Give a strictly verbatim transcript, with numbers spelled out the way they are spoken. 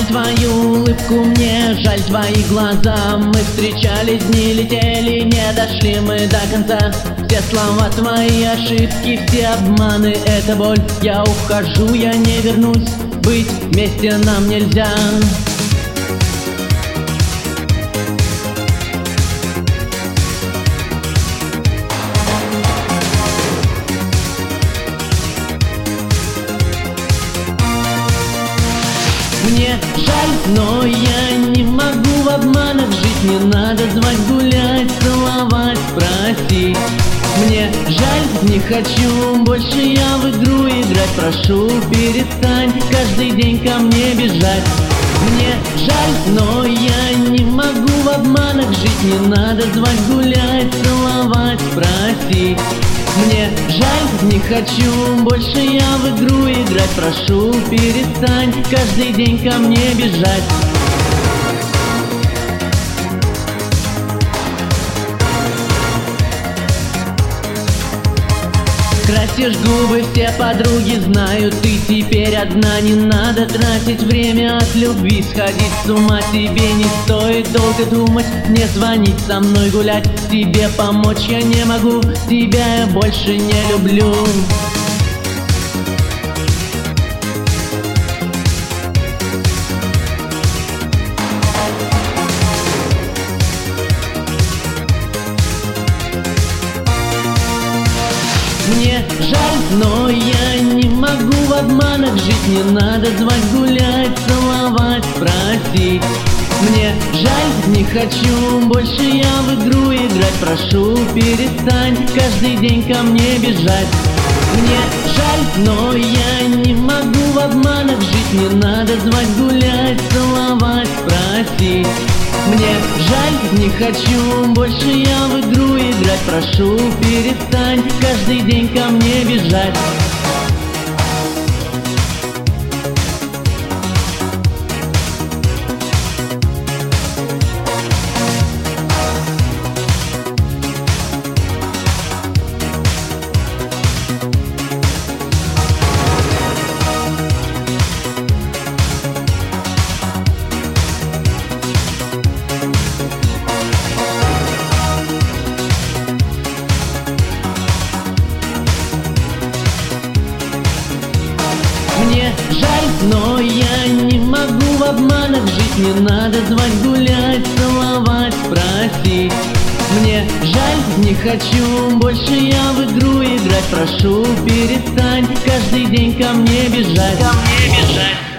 твою улыбку, мне жаль твои глаза. Мы встречались, дни летели, не дошли мы до конца. Все слова твои ошибки, все обманы, это боль. Я ухожу, я не вернусь, быть вместе нам нельзя. Мне жаль, но я не могу в обманах жить. Не надо звать, гулять, целовать, просить. Мне жаль, не хочу больше я в игру играть. Прошу, перестань каждый день ко мне бежать. Мне жаль, но я не могу в обманах жить. Не надо звать, гулять, целовать, просить. Мне жаль, не хочу больше я в игру играть. Прошу, перестань каждый день ко мне бежать. Красишь губы, все подруги знают, ты теперь одна. Не надо тратить время от любви, сходить с ума тебе не стоит. Долго думать, не звонить, со мной гулять, тебе помочь я не могу, тебя я больше не люблю. Мне жаль, но я не могу в обманах жить. Не надо звать, гулять, целовать, просить. Мне жаль, не хочу больше я в игру играть. Прошу, перестань каждый день ко мне бежать. Мне жаль, но я не могу в обманах жить. Не надо звать, гулять, целовать, просить. Мне жаль, не хочу больше я в игру играть. Прошу, перестань каждый день ко мне бежать. Мне жаль, но я не могу в обманах жить. Не надо звать, гулять, целовать, просить. Мне жаль, не хочу больше я в игру играть. Прошу, перестань каждый день ко мне бежать. Ко мне бежать.